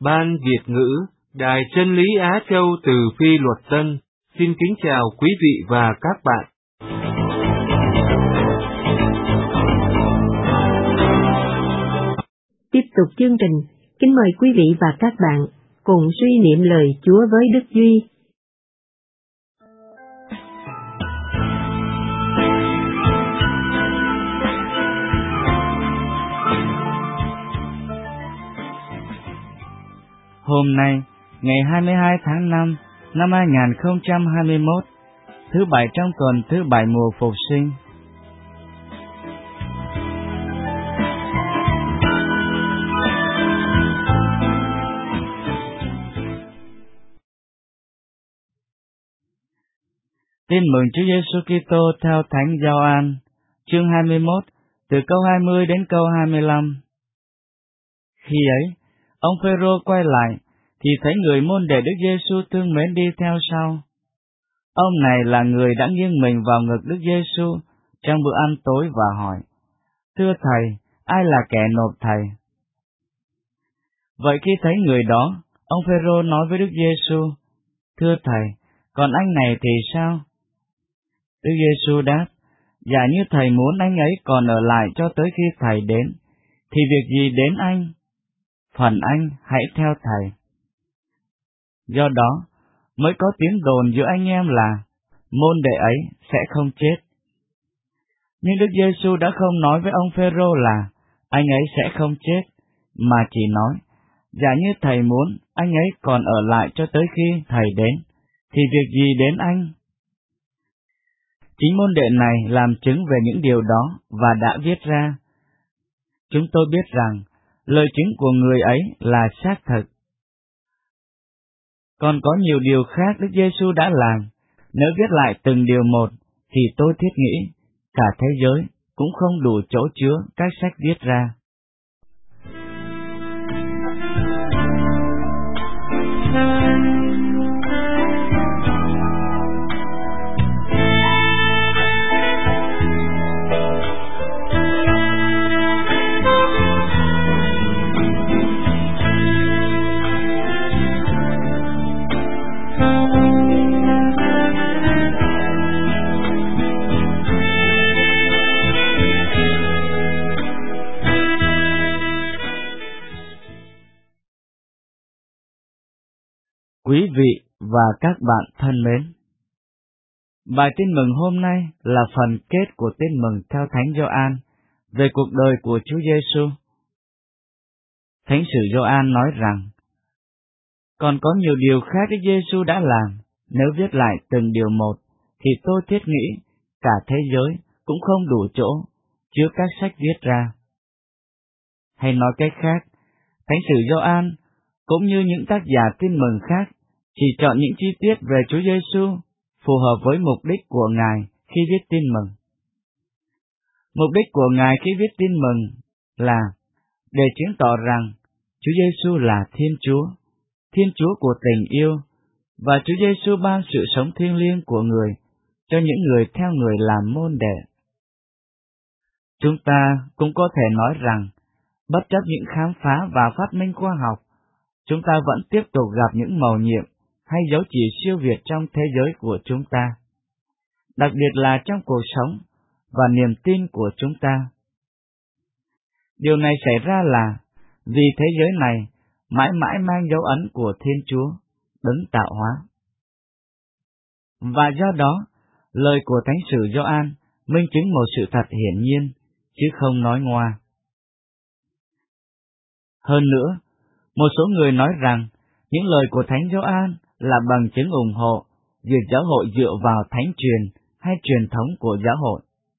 Ban Việt ngữ, Đài Chân lý Á Châu từ Phi Luật Tân, xin kính chào quý vị và các bạn. Tiếp tục chương trình, kính mời quý vị và các bạn cùng suy niệm lời Chúa với Đức Duy. Hôm nay, ngày 22 tháng 5 năm 2021, thứ bảy trong tuần thứ bảy mùa Phục sinh. Tin mừng Chúa Giêsu Kitô theo Thánh Gioan, chương 21, từ câu 20 đến câu 25. Khi ấy, ông Phêrô quay lại thì thấy người môn đệ Đức Giêsu thương mến đi theo sau. Ông này là người đã nghiêng mình vào ngực Đức Giêsu trong bữa ăn tối và hỏi: "Thưa Thầy, ai là kẻ nộp Thầy?" Vậy khi thấy người đó, ông Phêrô nói với Đức Giêsu: "Thưa Thầy, còn anh này thì sao?" Đức Giêsu đáp: "Giả như Thầy muốn anh ấy còn ở lại cho tới khi Thầy đến, thì việc gì đến anh? Phần anh hãy theo Thầy." Do đó, mới có tiếng đồn giữa anh em là môn đệ ấy sẽ không chết. Nhưng Đức Giêsu đã không nói với ông Phêrô là anh ấy sẽ không chết, mà chỉ nói: "Giả như Thầy muốn anh ấy còn ở lại cho tới khi Thầy đến, thì việc gì đến anh?" Chính môn đệ này làm chứng về những điều đó và đã viết ra. Chúng tôi biết rằng lời chứng của người ấy là xác thực. Còn có nhiều điều khác Đức Giêsu đã làm. Nếu viết lại từng điều một, thì tôi thiết nghĩ cả thế giới cũng không đủ chỗ chứa các sách viết ra. Quý vị và các bạn thân mến, bài tin mừng hôm nay là phần kết của tin mừng theo Thánh Gioan về cuộc đời của Chúa Giêsu. Thánh sử Gioan nói rằng, còn có nhiều điều khác Đức Giêsu đã làm. Nếu viết lại từng điều một, thì tôi thiết nghĩ cả thế giới cũng không đủ chỗ chứa các sách viết ra. Hay nói cách khác, Thánh sử Gioan cũng như những tác giả tin mừng khác chỉ chọn những chi tiết về Chúa Giêsu phù hợp với mục đích của Ngài khi viết tin mừng. Mục đích của Ngài khi viết tin mừng là để chứng tỏ rằng Chúa Giêsu là Thiên Chúa của tình yêu, và Chúa Giêsu ban sự sống thiêng liêng của người cho những người theo người làm môn đệ. Chúng ta cũng có thể nói rằng, bất chấp những khám phá và phát minh khoa học, chúng ta vẫn tiếp tục gặp những mầu nhiệm hay dấu chỉ siêu việt trong thế giới của chúng ta, đặc biệt là trong cuộc sống và niềm tin của chúng ta. Điều này xảy ra là vì thế giới này mãi mãi mang dấu ấn của Thiên Chúa, đấng tạo hóa. Và do đó, lời của Thánh sử Gioan minh chứng một sự thật hiển nhiên, chứ không nói ngoa. Hơn nữa, một số người nói rằng những lời của Thánh Gioan là bằng chứng ủng hộ việc giáo hội dựa vào thánh truyền hay truyền thống của giáo hội.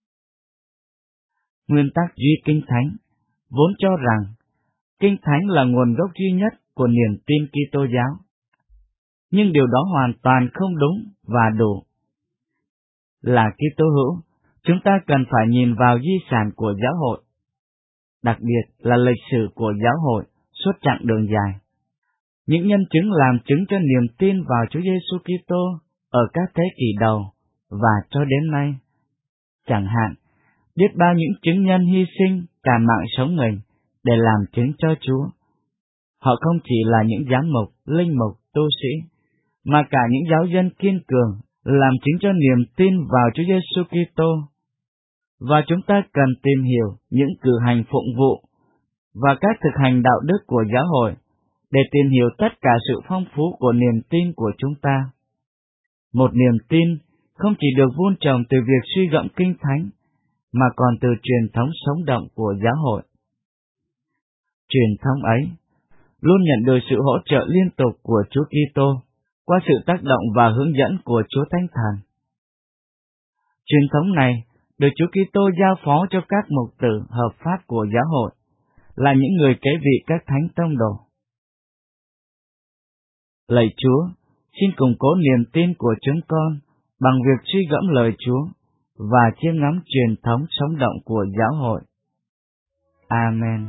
Nguyên tắc duy kinh thánh vốn cho rằng kinh thánh là nguồn gốc duy nhất của niềm tin Kitô giáo. Nhưng điều đó hoàn toàn không đúng và đủ. Là Kitô hữu, chúng ta cần phải nhìn vào di sản của giáo hội, đặc biệt là lịch sử của giáo hội suốt chặng đường dài. Những nhân chứng làm chứng cho niềm tin vào Chúa Giêsu Kitô ở các thế kỷ đầu và cho đến nay. Chẳng hạn, biết bao những chứng nhân hy sinh cả mạng sống mình để làm chứng cho Chúa. Họ không chỉ là những giám mục, linh mục, tu sĩ, mà cả những giáo dân kiên cường, làm chứng cho niềm tin vào Chúa Giêsu Kitô. Và chúng ta cần tìm hiểu những cử hành phụng vụ và các thực hành đạo đức của giáo hội để tìm hiểu tất cả sự phong phú của niềm tin của chúng ta. Một niềm tin không chỉ được vun trồng từ việc suy gẫm kinh thánh, mà còn từ truyền thống sống động của giáo hội. Truyền thống ấy luôn nhận được sự hỗ trợ liên tục của Chúa Kitô qua sự tác động và hướng dẫn của Chúa Thánh Thần. Truyền thống này được Chúa Kitô giao phó cho các mục tử hợp pháp của giáo hội, là những người kế vị các thánh tông đồ. Lạy Chúa, xin củng cố niềm tin của chúng con bằng việc suy gẫm lời Chúa và chiêm ngắm truyền thống sống động của giáo hội. Amen.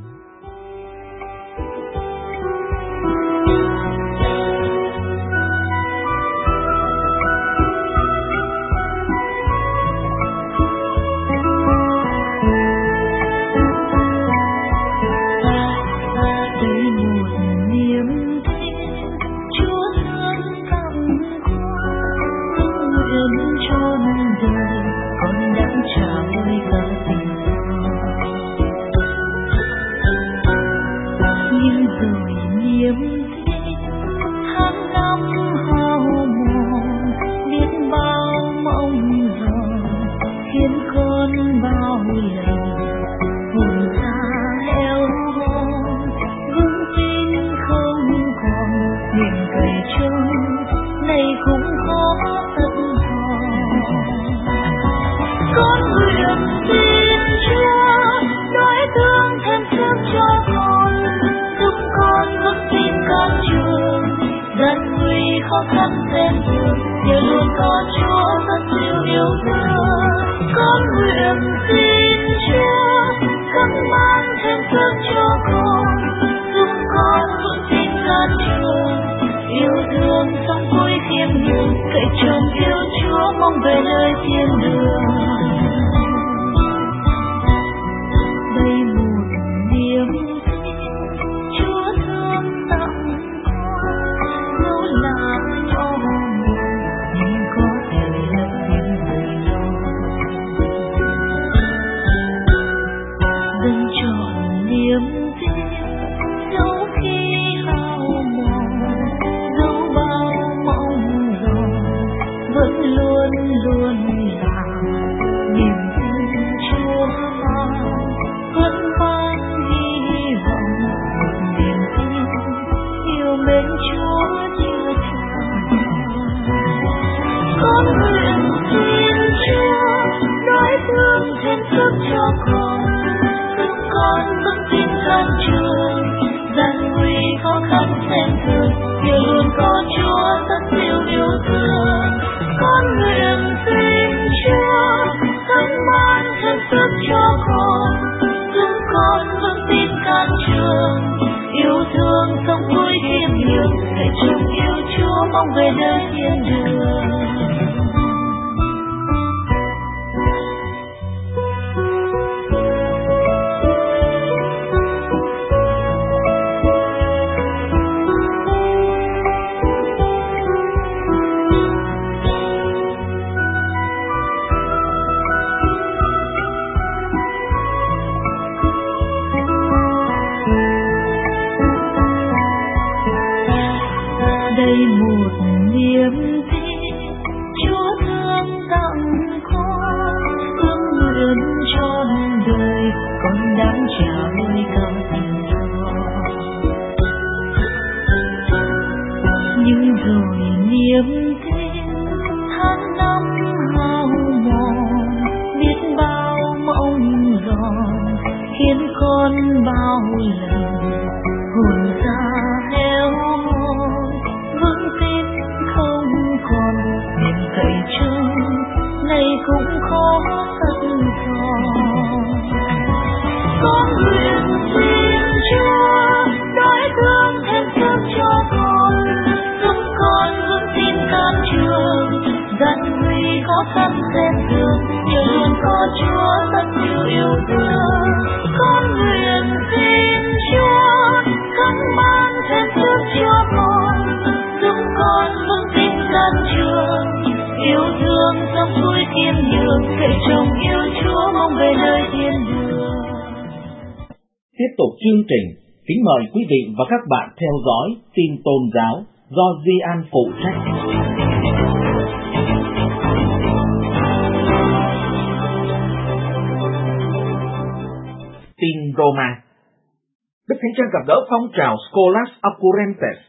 Con nguyện xin Chúa khấn ban xuôi thiên đường, cậy trông yêu Chúa mong về nơi thiên đường. Tiếp tục chương trình, kính mời quý vị và các bạn theo dõi tin tôn giáo do Duy An phụ trách. Tin Roma. Đức Thánh Cha gặp gỡ phong trào Scholas Occurrentes.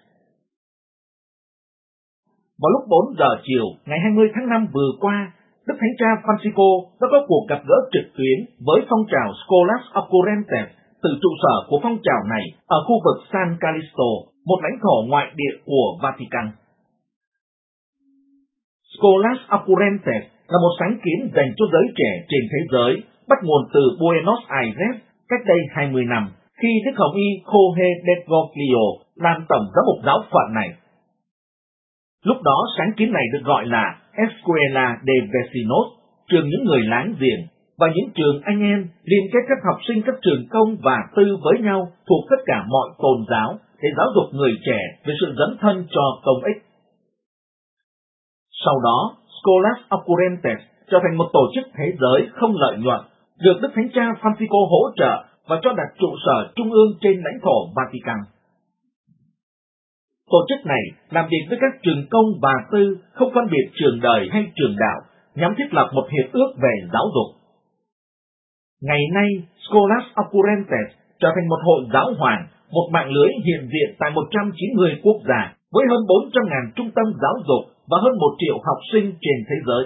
Vào lúc 4 giờ chiều ngày 20 tháng 5 vừa qua, Đức Thánh Cha Francisco đã có cuộc gặp gỡ trực tuyến với phong trào Scholas Occurrentes từ trụ sở của phong trào này ở khu vực San Callisto, một lãnh thổ ngoại địa của Vatican. Scholas Occurrentes là một sáng kiến dành cho giới trẻ trên thế giới, bắt nguồn từ Buenos Aires cách đây 20 năm, khi Đức Hồng Y Jorge Bergoglio làm tổng giám mục giáo phận này. Lúc đó sáng kiến này được gọi là Escuela de Vecinos, trường những người láng giềng, và những trường anh em liên kết các học sinh các trường công và tư với nhau thuộc tất cả mọi tôn giáo để giáo dục người trẻ về sự dấn thân cho công ích. Sau đó, Scholas Occurrentes trở thành một tổ chức thế giới không lợi nhuận, được Đức Thánh Cha Francisco hỗ trợ và cho đặt trụ sở trung ương trên lãnh thổ Vatican. Tổ chức này làm việc với các trường công và tư, không phân biệt trường đời hay trường đạo, nhằm thiết lập một hiệp ước về giáo dục. Ngày nay, Scholas Occurrentes trở thành một hội giáo hoàng, một mạng lưới hiện diện tại 190 quốc gia, với hơn 400.000 trung tâm giáo dục và hơn 1 triệu học sinh trên thế giới.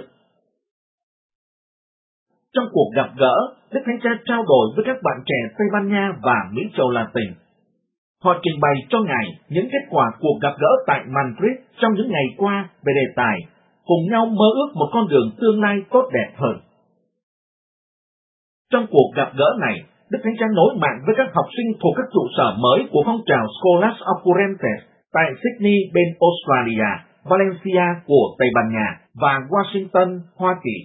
Trong cuộc gặp gỡ, Đức Thánh Cha trao đổi với các bạn trẻ Tây Ban Nha và Mỹ Châu Latin. Họ trình bày cho Ngài những kết quả cuộc gặp gỡ tại Madrid trong những ngày qua về đề tài cùng nhau mơ ước một con đường tương lai tốt đẹp hơn. Trong cuộc gặp gỡ này, Đức Thánh Cha nối mạng với các học sinh thuộc các trụ sở mới của phong trào Scholas Occurrentes tại Sydney bên Australia, Valencia của Tây Ban Nha và Washington, Hoa Kỳ.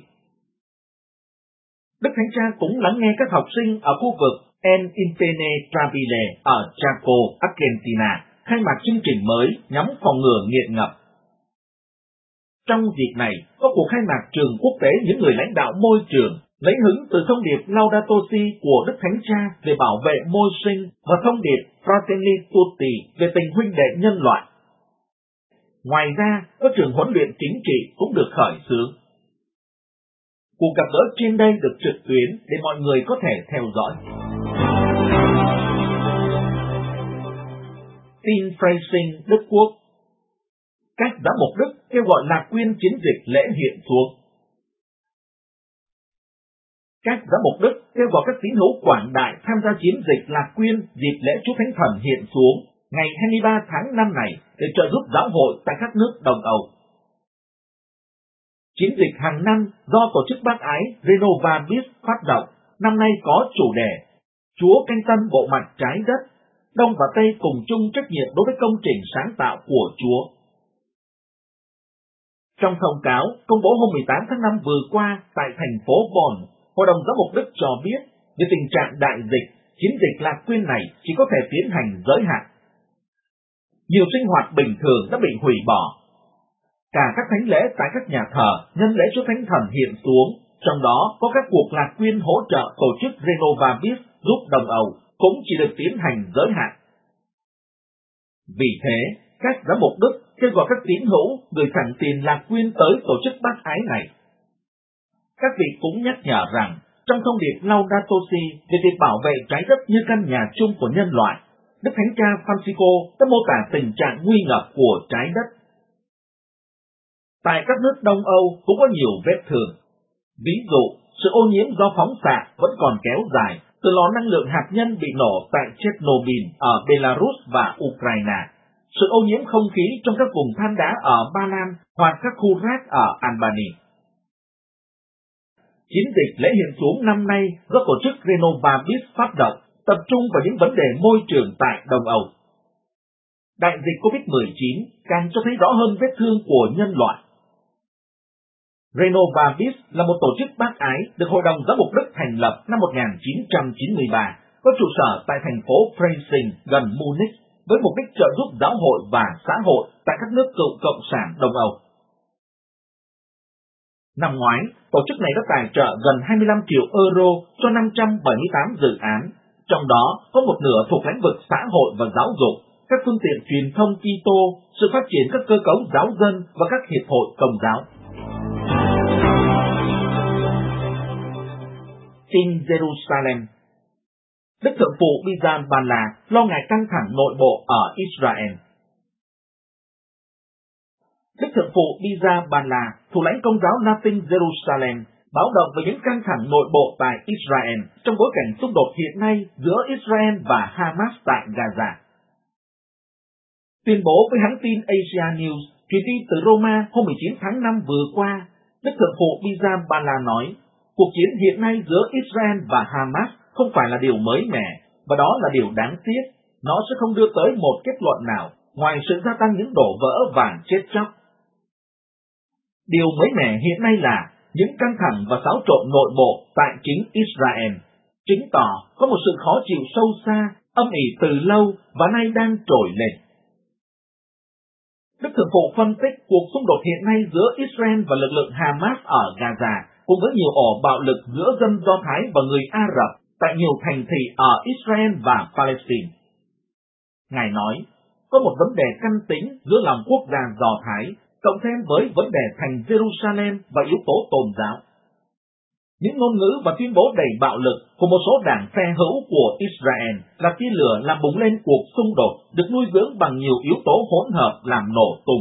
Đức Thánh Cha cũng lắng nghe các học sinh ở khu vực El Impenetrable ở Chaco, Argentina, khai mạc chương trình mới nhắm phòng ngừa nghiện ngập. Trong dịp này, có cuộc khai mạc trường quốc tế những người lãnh đạo môi trường, lấy hứng từ thông điệp Laudato Si của Đức Thánh Cha về bảo vệ môi sinh và thông điệp Fratelli Tutti về tình huynh đệ nhân loại. Ngoài ra, các trường huấn luyện chính trị cũng được khởi xướng. Cuộc gặp gỡ trên đây được trực tuyến để mọi người có thể theo dõi. Tin Freising Đức Quốc. Các giám mục Đức kêu gọi lạc quyên chiến dịch lễ hiện xuống. Các giám mục Đức kêu gọi các tín hữu quảng đại tham gia chiến dịch lạc quyên dịp lễ Chúa Thánh Thần hiện xuống ngày 23 tháng 5 này để trợ giúp giáo hội tại các nước Đông Âu. Chiến dịch hàng năm do Tổ chức Bác Ái Renovabis phát động, năm nay có chủ đề Chúa canh tân bộ mặt trái đất, Đông và Tây cùng chung trách nhiệm đối với công trình sáng tạo của Chúa. Trong thông cáo công bố hôm 18 tháng 5 vừa qua tại thành phố Bonn, Hội đồng Giám mục Đức cho biết về tình trạng đại dịch, chiến dịch lạc quyên này chỉ có thể tiến hành giới hạn. Nhiều sinh hoạt bình thường đã bị hủy bỏ. Cả các thánh lễ tại các nhà thờ nhân lễ Chúa Thánh Thần hiện xuống, trong đó có các cuộc lạc quyên hỗ trợ tổ chức Renovabis giúp Đông Âu, cũng chỉ được tiến hành giới hạn. Vì thế, các giám mục Đức kêu gọi các tín hữu gửi thẳng tiền lạc quyên tới tổ chức bác ái này. Các vị cũng nhắc nhở rằng, trong thông điệp Laudato Si về việc bảo vệ trái đất như căn nhà chung của nhân loại, Đức Thánh Cha Francisco đã mô tả tình trạng nguy ngập của trái đất. Tại các nước Đông Âu cũng có nhiều vết thương. Ví dụ, sự ô nhiễm do phóng xạ vẫn còn kéo dài từ lò năng lượng hạt nhân bị nổ tại Chernobyl ở Belarus và Ukraine, sự ô nhiễm không khí trong các vùng than đá ở Ba Lan hoặc các khu rác ở Albania. Chiến dịch lễ hiện xuống năm nay do tổ chức Renovabis phát động tập trung vào những vấn đề môi trường tại Đông Âu. Đại dịch COVID-19 càng cho thấy rõ hơn vết thương của nhân loại. Renovabis là một tổ chức bác ái được Hội đồng Giám mục Đức thành lập năm 1993, có trụ sở tại thành phố Freising gần Munich, với mục đích trợ giúp giáo hội và xã hội tại các nước cựu Cộng sản Đông Âu. Năm ngoái, tổ chức này đã tài trợ gần 25 triệu euro cho 578 dự án, trong đó có một nửa thuộc lĩnh vực xã hội và giáo dục, các phương tiện truyền thông Kitô, sự phát triển các cơ cấu giáo dân và các hiệp hội công giáo. Tin Jerusalem. Đức Thượng phụ Bizan Bala lo ngại căng thẳng nội bộ ở Israel. Đức Thượng phụ Bizan Bala, thủ lãnh Công giáo Latin Jerusalem, báo động về những căng thẳng nội bộ tại Israel trong bối cảnh xung đột hiện nay giữa Israel và Hamas tại Gaza. Tuyên bố với hãng tin Asia News, truyền tin từ Roma hôm 19 tháng 5 vừa qua, Đức Thượng phụ Bizan Bala nói, cuộc chiến hiện nay giữa Israel và Hamas không phải là điều mới mẻ, và đó là điều đáng tiếc. Nó sẽ không đưa tới một kết luận nào, ngoài sự gia tăng những đổ vỡ và chết chóc. Điều mới mẻ hiện nay là những căng thẳng và xáo trộn nội bộ tại chính Israel, chứng tỏ có một sự khó chịu sâu xa, âm ỉ từ lâu và nay đang trồi lên. Đức Thượng phụ phân tích cuộc xung đột hiện nay giữa Israel và lực lượng Hamas ở Gaza, cùng với nhiều ổ bạo lực giữa dân Do Thái và người Ả Rập tại nhiều thành thị ở Israel và Palestine. Ngài nói, có một vấn đề căn tính giữa lòng quốc gia Do Thái, cộng thêm với vấn đề thành Jerusalem và yếu tố tôn giáo. Những ngôn ngữ và tuyên bố đầy bạo lực của một số đảng phe hữu của Israel là tia lửa làm bùng lên cuộc xung đột được nuôi dưỡng bằng nhiều yếu tố hỗn hợp làm nổ tung.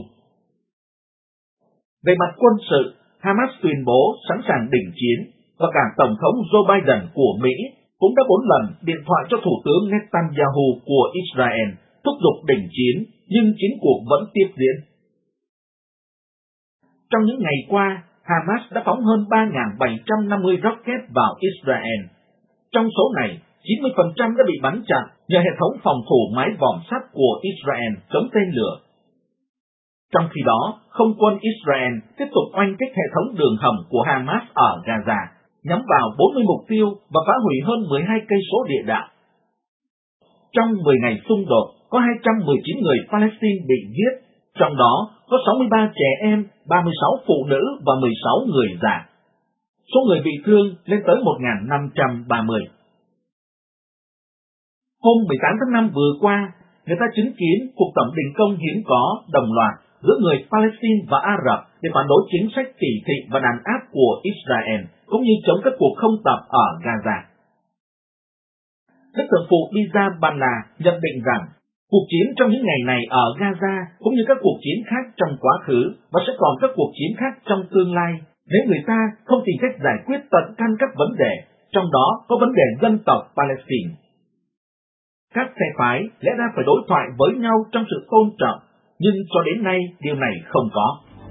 Về mặt quân sự, Hamas tuyên bố sẵn sàng đình chiến, và cả Tổng thống Joe Biden của Mỹ cũng đã 4 lần điện thoại cho Thủ tướng Netanyahu của Israel thúc giục đình chiến, nhưng chiến cuộc vẫn tiếp diễn. Trong những ngày qua, Hamas đã phóng hơn 3.750 rocket vào Israel. Trong số này, 90% đã bị bắn chặn nhờ hệ thống phòng thủ mái vòm sắt của Israel chống tên lửa. Trong khi đó, không quân Israel tiếp tục oanh kích hệ thống đường hầm của Hamas ở Gaza, nhắm vào 40 mục tiêu và phá hủy hơn 12 cây số địa đạo. Trong 10 ngày xung đột, có 219 người Palestine bị giết, trong đó có 63 trẻ em, 36 phụ nữ và 16 người già. Số người bị thương lên tới 1.530. Hôm 18 tháng 5 vừa qua, người ta chứng kiến cuộc tổng đình công hiếm có đồng loạt giữa người Palestine và Ả Rập để phản đối chính sách kỳ thị và đàn áp của Israel, cũng như chống các cuộc không tập ở Gaza. Đức Thượng phụ Bizan Bala nhận định rằng cuộc chiến trong những ngày này ở Gaza cũng như các cuộc chiến khác trong quá khứ và sẽ còn các cuộc chiến khác trong tương lai nếu người ta không tìm cách giải quyết tận căn các vấn đề, trong đó có vấn đề dân tộc Palestine. Các phe phái lẽ ra phải đối thoại với nhau trong sự tôn trọng, nhưng cho đến nay điều này không có.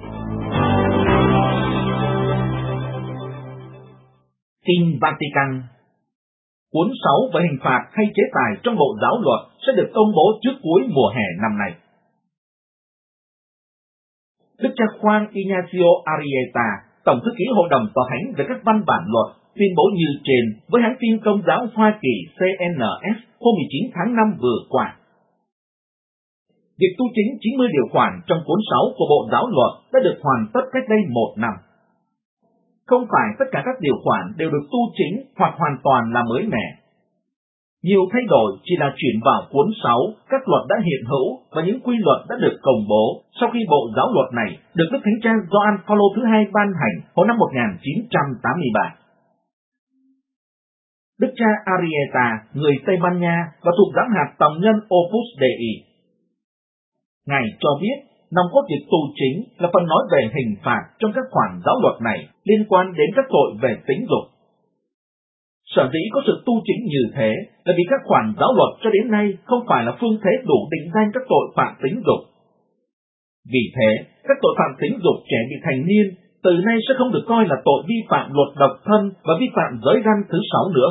Tin Vatican. Cuốn 6 về hình phạt hay chế tài trong Bộ Giáo luật sẽ được công bố trước cuối mùa hè năm nay. Đức cha Juan Ignacio Arrieta, Tổng thư ký Hội đồng Tòa Thánh về các văn bản luật, tuyên bố như trên với hãng tin Công giáo Hoa Kỳ CNS hôm 19 tháng 5 vừa qua. Việc tu chính 90 điều khoản trong cuốn 6 của Bộ Giáo luật đã được hoàn tất cách đây 1 năm. Không phải tất cả các điều khoản đều được tu chính hoặc hoàn toàn là mới mẻ. Nhiều thay đổi chỉ là chuyển vào cuốn 6 các luật đã hiện hữu và những quy luật đã được công bố sau khi Bộ Giáo luật này được Đức Thánh Cha Gioan Phaolô thứ 2 ban hành hồi năm 1983. Đức cha Arrieta, người Tây Ban Nha và thuộc giám hạt tòng nhân Opus Dei. Ngài cho biết, nòng cốt việc tu chính là phần nói về hình phạt trong các khoản giáo luật này liên quan đến các tội về tính dục. Sở dĩ có sự tu chính như thế là vì các khoản giáo luật cho đến nay không phải là phương thế đủ định danh các tội phạm tính dục. Vì thế, các tội phạm tính dục trẻ bị thành niên từ nay sẽ không được coi là tội vi phạm luật độc thân và vi phạm giới răn thứ 6 nữa.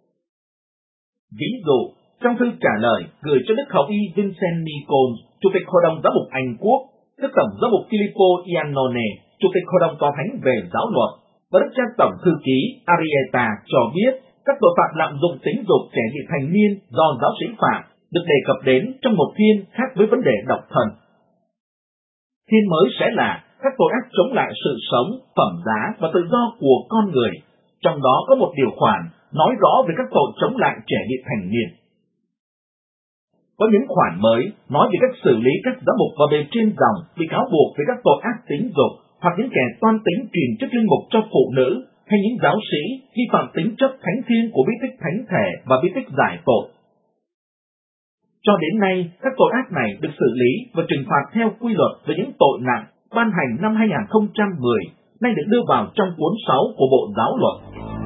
Ví dụ, trong thư trả lời gửi cho Đức Hậu y Vincent Nichols, Chủ tịch Hội đồng Giám mục Anh Quốc, Đức Tổng Giám mục Filippo Iannone, Chủ tịch Hội đồng Tòa Thánh về Giáo luật, và Đức cha Tổng thư ký Arrieta cho biết các tội phạm lạm dụng tính dục trẻ vị thành niên do giáo sĩ phạm được đề cập đến trong một thiên khác với vấn đề độc thân. Thiên mới sẽ là các tội ác chống lại sự sống, phẩm giá và tự do của con người. Trong đó có một điều khoản nói rõ về các tội chống lại trẻ vị thành niên. Có những khoản mới nói về cách xử lý các giám mục và bề trên dòng bị cáo buộc về các tội ác tính dục hoặc những kẻ toan tính truyền chức linh mục cho phụ nữ hay những giáo sĩ vi phạm tính chất thánh thiêng của bí tích thánh thể và bí tích giải tội. Cho đến nay, các tội ác này được xử lý và trừng phạt theo quy luật về những tội nặng ban hành năm 2010, nay được đưa vào trong cuốn 6 của Bộ Giáo luật.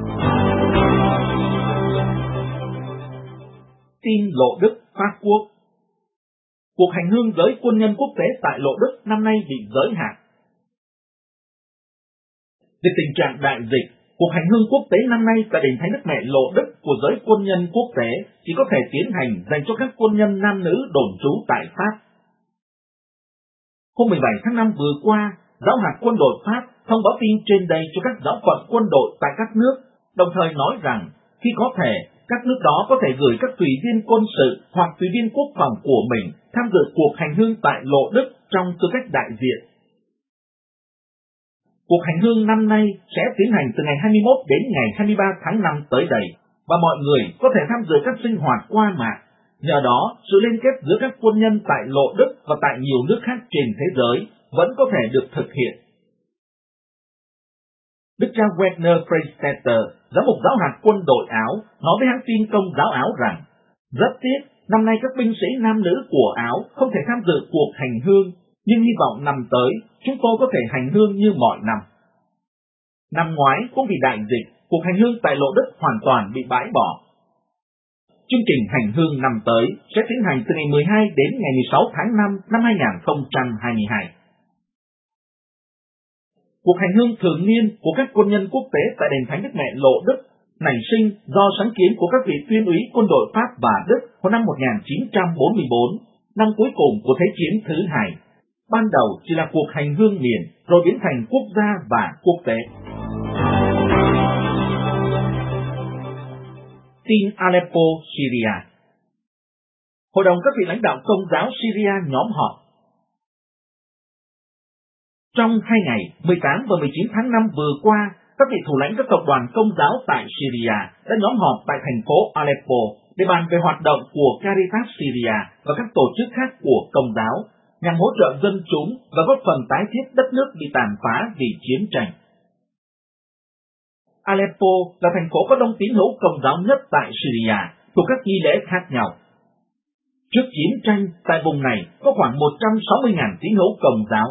Tin Lộ Đức Pháp Quốc. Cuộc hành hương giới quân nhân quốc tế tại Lộ Đức năm nay bị giới hạn. Về tình trạng đại dịch, cuộc hành hương quốc tế năm nay tại đền Thánh Đức Mẹ Lộ Đức của giới quân nhân quốc tế chỉ có thể tiến hành dành cho các quân nhân nam nữ đồn trú tại Pháp. Hôm 17 tháng 5 vừa qua, Giáo hạt quân đội Pháp thông báo tin trên đây cho các giáo phận quân đội tại các nước, đồng thời nói rằng khi có thể, các nước đó có thể gửi các tùy viên quân sự hoặc tùy viên quốc phòng của mình tham dự cuộc hành hương tại Lộ Đức trong tư cách đại diện. Cuộc hành hương năm nay sẽ tiến hành từ ngày 21 đến ngày 23 tháng 5 tới đây, và mọi người có thể tham dự các sinh hoạt qua mạng. Nhờ đó, sự liên kết giữa các quân nhân tại Lộ Đức và tại nhiều nước khác trên thế giới vẫn có thể được thực hiện. Đức cha Werner Freistetter, giám mục giáo hạt quân đội Áo, nói với hãng tin Công giáo Áo rằng, rất tiếc, năm nay các binh sĩ nam nữ của Áo không thể tham dự cuộc hành hương, nhưng hy vọng năm tới, chúng tôi có thể hành hương như mọi năm. Năm ngoái cũng vì đại dịch, cuộc hành hương tại Lộ Đức hoàn toàn bị bãi bỏ. Chương trình hành hương năm tới sẽ tiến hành từ ngày 12 đến ngày 16 tháng 5 năm 2022. Cuộc hành hương thường niên của các quân nhân quốc tế tại đền Thánh Đức Mẹ Lộ Đức nảy sinh do sáng kiến của các vị tuyên úy quân đội Pháp và Đức vào năm 1944, năm cuối cùng của Thế chiến thứ hai. Ban đầu chỉ là cuộc hành hương miền, rồi biến thành quốc gia và quốc tế. Tin Aleppo, Syria. Hội đồng các vị lãnh đạo Công giáo Syria nhóm họp. Trong 2 ngày 18 và 19 tháng 5 vừa qua, các vị thủ lãnh các tập đoàn Công giáo tại Syria đã nhóm họp tại thành phố Aleppo để bàn về hoạt động của Caritas Syria và các tổ chức khác của Công giáo nhằm hỗ trợ dân chúng và góp phần tái thiết đất nước bị tàn phá vì chiến tranh. Aleppo là thành phố có đông tín hữu Công giáo nhất tại Syria, thuộc các nghi lễ khác nhau. Trước chiến tranh, tại vùng này có khoảng 160.000 tín hữu Công giáo.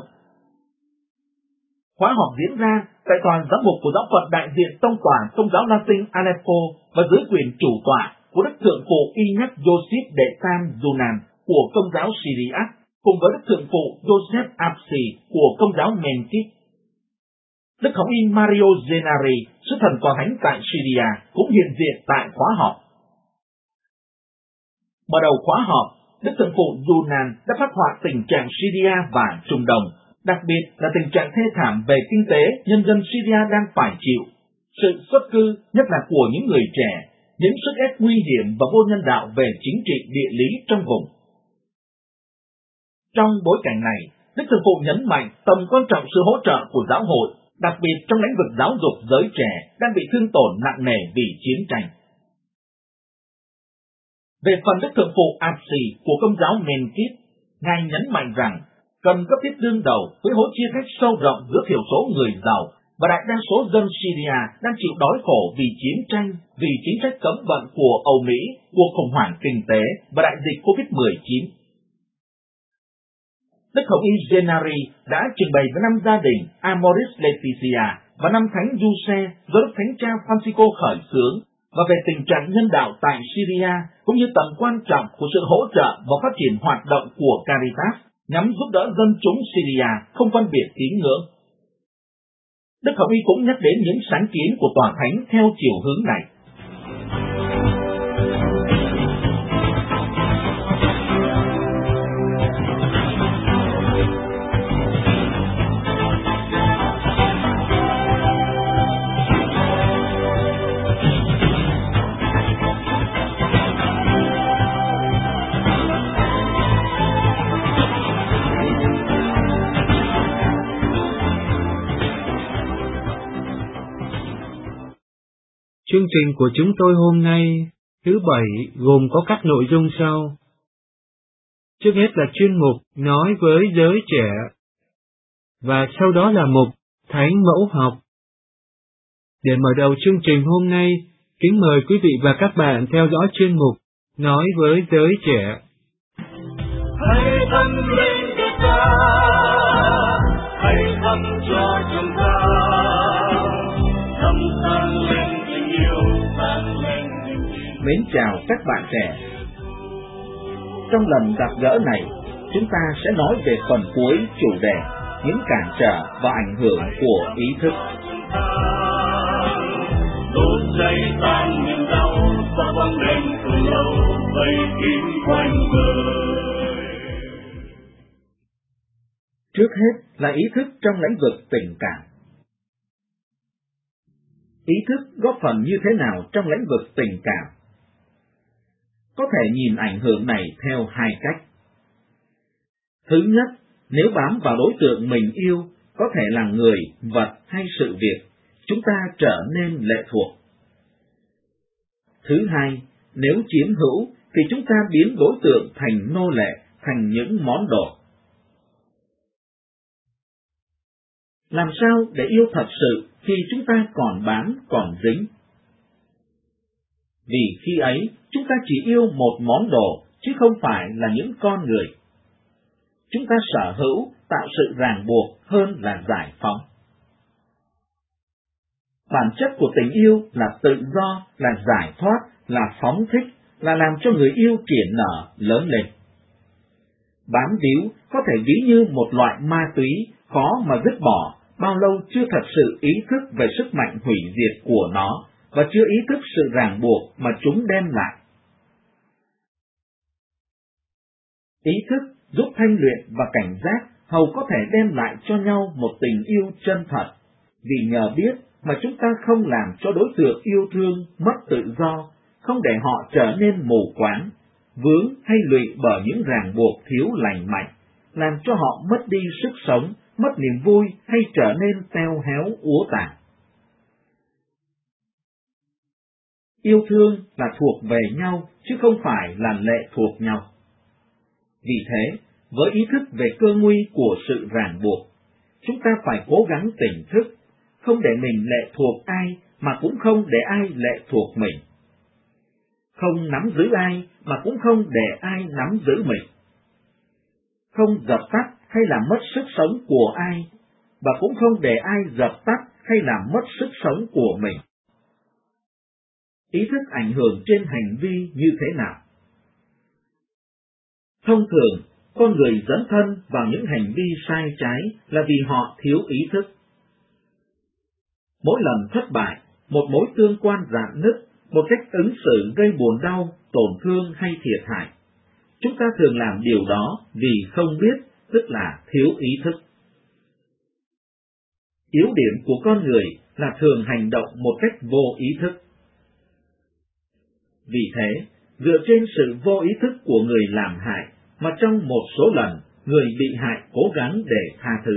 Khóa họp diễn ra tại tòa giám mục của giáo phận đại diện tông tòa Công giáo Latin Aleppo và dưới quyền chủ tọa của Đức Thượng phụ Ignác Joseph đệ Tam Junan của Công giáo Syria, cùng với Đức Thượng phụ Joseph Apsi của Công giáo Menkit. Đức Hồng y Mario Zenari, sứ thần tòa thánh tại Syria, cũng hiện diện tại khóa họp. Mở đầu khóa họp, Đức Thượng phụ Junan đã phát họa tình trạng Syria và Trung Đông, đặc biệt là tình trạng thê thảm về kinh tế nhân dân Syria đang phải chịu, sự xuất cư nhất là của những người trẻ, những sức ép nguy hiểm và vô nhân đạo về chính trị địa lý trong vùng. Trong bối cảnh này, Đức Thượng phụ nhấn mạnh tầm quan trọng sự hỗ trợ của giáo hội, đặc biệt trong lĩnh vực giáo dục giới trẻ đang bị thương tổn nặng nề vì chiến tranh. Về phần Đức Thượng phụ Apsi của Công giáo Menkit, Ngài nhấn mạnh rằng cần cấp thiết đương đầu với hỗ chia cách sâu rộng giữa thiểu số người giàu và đại đa số dân Syria đang chịu đói khổ vì chiến tranh, vì chính sách cấm vận của Âu Mỹ, cuộc khủng hoảng kinh tế và đại dịch COVID-19. Đức Hồng y Zenari đã trình bày với năm gia đình Amoris Laetitia và năm thánh Giuse do Đức Thánh cha Francisco khởi xướng và về tình trạng nhân đạo tại Syria cũng như tầm quan trọng của sự hỗ trợ và phát triển hoạt động của Caritas nhằm giúp đỡ dân chúng Syria không phân biệt tín ngưỡng. Đức Hồng y cũng nhắc đến những sáng kiến của tòa thánh theo chiều hướng này. Chương trình của chúng tôi hôm nay, thứ Bảy, gồm có các nội dung sau. Trước hết là chuyên mục Nói với giới trẻ, và sau đó là mục Thánh mẫu học. Để mở đầu chương trình hôm nay, kính mời quý vị và các bạn theo dõi chuyên mục Nói với giới trẻ. Hãy dâng lên cho ta, hãy dâng cho chúng ta, dâng tan lên tình yêu, tan lên tình yêu. Mến chào các bạn trẻ. Trong lần gặp gỡ này, chúng ta sẽ nói về phần cuối chủ đề những cản trở và ảnh hưởng của ý thức. Đốt cháy tan niềm đau và bóng đêm từ lâu vây kín quanh người. Trước hết là ý thức trong lĩnh vực tình cảm. Ý thức góp phần như thế nào trong lĩnh vực tình cảm? Có thể nhìn ảnh hưởng này theo hai cách. Thứ nhất, nếu bám vào đối tượng mình yêu, có thể là người, vật hay sự việc, chúng ta trở nên lệ thuộc. Thứ hai, nếu chiếm hữu, thì chúng ta biến đối tượng thành nô lệ, thành những món đồ. Làm sao để yêu thật sự khi chúng ta còn bám, còn dính? Vì khi ấy, chúng ta chỉ yêu một món đồ, chứ không phải là những con người. Chúng ta sở hữu, tạo sự ràng buộc hơn là giải phóng. Bản chất của tình yêu là tự do, là giải thoát, là phóng thích, là làm cho người yêu triển nở, lớn lên. Bám víu có thể ví như một loại ma túy, khó mà dứt bỏ, bao lâu chưa thật sự ý thức về sức mạnh hủy diệt của nó, và chưa ý thức sự ràng buộc mà chúng đem lại. Ý thức giúp thanh luyện và cảnh giác hầu có thể đem lại cho nhau một tình yêu chân thật, vì nhờ biết mà chúng ta không làm cho đối tượng yêu thương mất tự do, không để họ trở nên mù quáng, vướng hay lụy bởi những ràng buộc thiếu lành mạnh, làm cho họ mất đi sức sống, mất niềm vui hay trở nên teo héo úa tàn. Yêu thương là thuộc về nhau, chứ không phải là lệ thuộc nhau. Vì thế, với ý thức về cơ nguy của sự ràng buộc, chúng ta phải cố gắng tỉnh thức, không để mình lệ thuộc ai, mà cũng không để ai lệ thuộc mình. Không nắm giữ ai, mà cũng không để ai nắm giữ mình. Không dập tắt hay làm mất sức sống của ai, và cũng không để ai dập tắt hay làm mất sức sống của mình. Ý thức ảnh hưởng trên hành vi như thế nào? Thông thường, con người dấn thân vào những hành vi sai trái là vì họ thiếu ý thức. Mỗi lần thất bại, một mối tương quan rạn nứt, một cách ứng xử gây buồn đau, tổn thương hay thiệt hại, chúng ta thường làm điều đó vì không biết, tức là thiếu ý thức. Yếu điểm của con người là thường hành động một cách vô ý thức. Vì thế, dựa trên sự vô ý thức của người làm hại, mà trong một số lần, người bị hại cố gắng để tha thứ.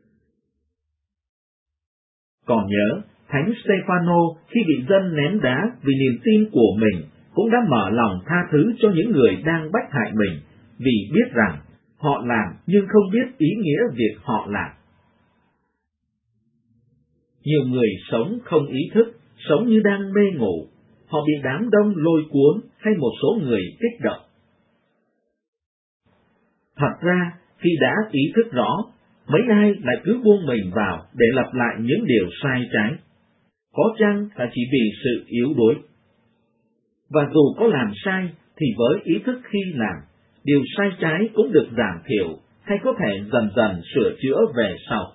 Còn nhớ, Thánh Stefano khi bị dân ném đá vì niềm tin của mình, cũng đã mở lòng tha thứ cho những người đang bách hại mình, vì biết rằng họ làm nhưng không biết ý nghĩa việc họ làm. Nhiều người sống không ý thức, sống như đang mê ngủ, họ bị đám đông lôi cuốn hay một số người kích động. Thật ra, khi đã ý thức rõ, mấy ai lại cứ buông mình vào để lặp lại những điều sai trái, có chăng là chỉ vì sự yếu đuối. Và dù có làm sai, thì với ý thức khi làm, điều sai trái cũng được giảm thiểu, hay có thể dần dần sửa chữa về sau.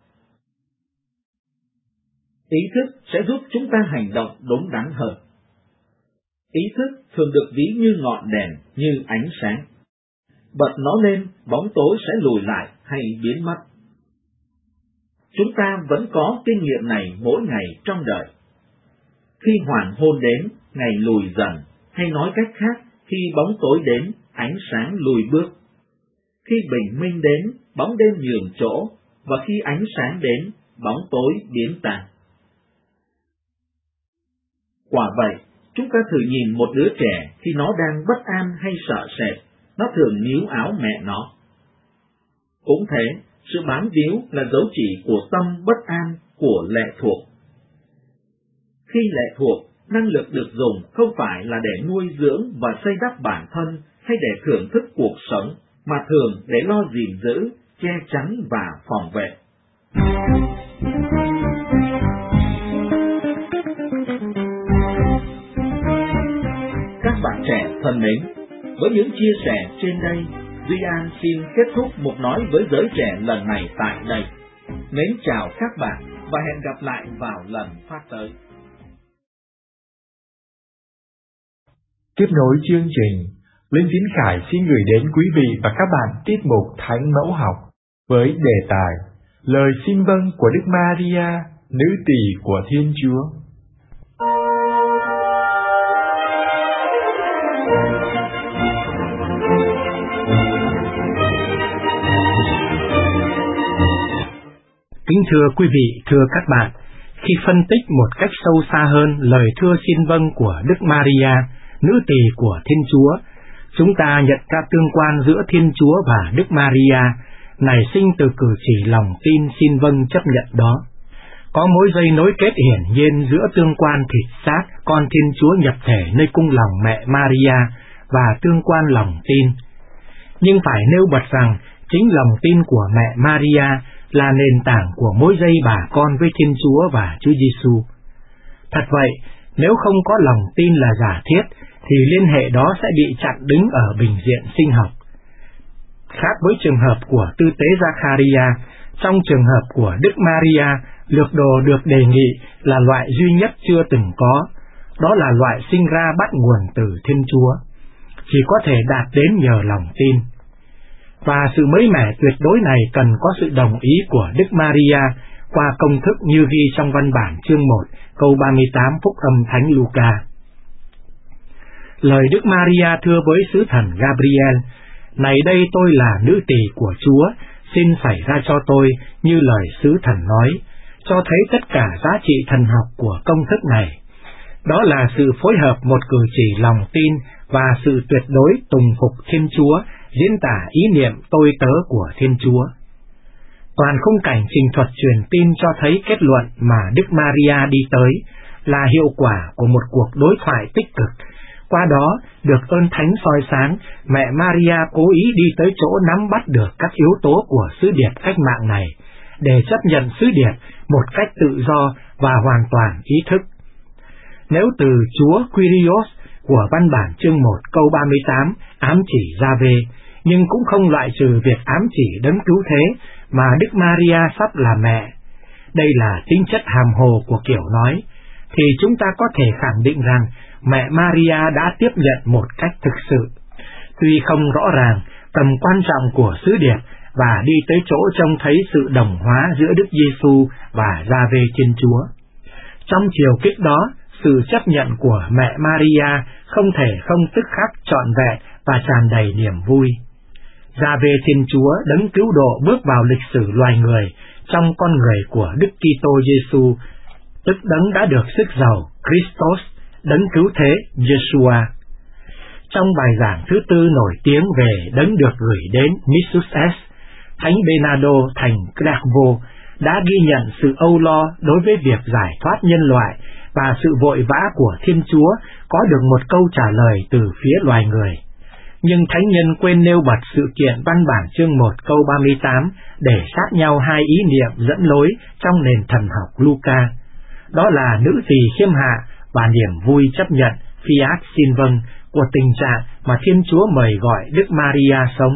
Ý thức sẽ giúp chúng ta hành động đúng đắn hơn. Ý thức thường được ví như ngọn đèn, như ánh sáng. Bật nó lên, bóng tối sẽ lùi lại hay biến mất. Chúng ta vẫn có kinh nghiệm này mỗi ngày trong đời. Khi hoàng hôn đến, ngày lùi dần, hay nói cách khác, khi bóng tối đến, ánh sáng lùi bước. Khi bình minh đến, bóng đêm nhường chỗ, và khi ánh sáng đến, bóng tối biến tan. Quả vậy, chúng ta thử nhìn một đứa trẻ khi nó đang bất an hay sợ sệt, nó thường níu áo mẹ nó. Cũng thế, sự bám víu là dấu chỉ của tâm bất an, của lệ thuộc. Khi lệ thuộc, năng lực được dùng không phải là để nuôi dưỡng và xây đắp bản thân hay để thưởng thức cuộc sống, mà thường để lo gìn giữ, che chắn và phòng vệ. Các bạn trẻ thân mến, với những chia sẻ trên đây, Duy An xin kết thúc một nói với giới trẻ lần này tại đây. Mến chào các bạn và hẹn gặp lại vào lần phát tới. Tiếp nối chương trình, Linh Tín Khải xin gửi đến quý vị và các bạn tiết mục Thánh Mẫu Học với đề tài Lời xin vâng của Đức Maria, nữ tỳ của Thiên Chúa. Kính thưa quý vị, thưa các bạn, khi phân tích một cách sâu xa hơn lời thưa xin vâng của Đức Maria, nữ tỳ của Thiên Chúa, chúng ta nhận ra tương quan giữa Thiên Chúa và Đức Maria nảy sinh từ cử chỉ lòng tin xin vâng chấp nhận đó. Có mối dây nối kết hiển nhiên giữa tương quan thịt xác con Thiên Chúa nhập thể nơi cung lòng mẹ Maria và tương quan lòng tin. Nhưng phải nêu bật rằng chính lòng tin của mẹ Maria là nền tảng của mối dây bà con với Thiên Chúa và Chúa Giêsu. Thật vậy, nếu không có lòng tin là giả thiết, thì liên hệ đó sẽ bị chặn đứng ở bình diện sinh học. Khác với trường hợp của tư tế Zacharia, trong trường hợp của Đức Maria, lược đồ được đề nghị là loại duy nhất chưa từng có, đó là loại sinh ra bắt nguồn từ Thiên Chúa, chỉ có thể đạt đến nhờ lòng tin. Và sự mới mẻ tuyệt đối này cần có sự đồng ý của Đức Maria qua công thức như ghi trong văn bản chương 1, câu 38 Phúc âm Thánh Luca. Lời Đức Maria thưa với sứ thần Gabriel: "Này đây tôi là nữ tỳ của Chúa, xin xảy ra cho tôi như lời sứ thần nói", cho thấy tất cả giá trị thần học của công thức này. Đó là sự phối hợp một cử chỉ lòng tin và sự tuyệt đối tùng phục Thiên Chúa, diễn tả ý niệm tôi tớ của Thiên Chúa. Toàn khung cảnh trình thuật truyền tin cho thấy kết luận mà Đức Maria đi tới là hiệu quả của một cuộc đối thoại tích cực. Qua đó, được ơn thánh soi sáng, mẹ Maria cố ý đi tới chỗ nắm bắt được các yếu tố của sứ điệp cách mạng này, để chấp nhận sứ điệp một cách tự do và hoàn toàn ý thức. Nếu từ Chúa Kyrios của văn bản chương 1 câu 38 ám chỉ Gia-vê, nhưng cũng không loại trừ việc ám chỉ đấng cứu thế mà Đức Maria sắp là mẹ, đây là tính chất hàm hồ của kiểu nói, thì chúng ta có thể khẳng định rằng mẹ Maria đã tiếp nhận một cách thực sự, tuy không rõ ràng tầm quan trọng của sứ điệp và đi tới chỗ trông thấy sự đồng hóa giữa Đức Giêsu và Gia-vê Thiên Chúa. Trong chiều kích đó, sự chấp nhận của mẹ Maria không thể không tức khắc trọn vẹn và tràn đầy niềm vui. Gia-vê Thiên Chúa đấng cứu độ bước vào lịch sử loài người trong con người của Đức Kitô Giêsu, tức đấng đã được sức giàu Christos, đấng cứu thế Yeshua. Trong bài giảng thứ tư nổi tiếng về đấng được gửi đến Missus S, Thánh Bernardo thành Clairvaux đã ghi nhận sự âu lo đối với việc giải thoát nhân loại và sự vội vã của Thiên Chúa có được một câu trả lời từ phía loài người. Nhưng Thánh nhân quên nêu bật sự kiện văn bản chương 1 câu 38 để sát nhau hai ý niệm dẫn lối trong nền thần học Luca. Đó là nữ tỳ khiêm hạ và niềm vui chấp nhận fiat xin vâng của tình trạng mà Thiên Chúa mời gọi Đức Maria sống.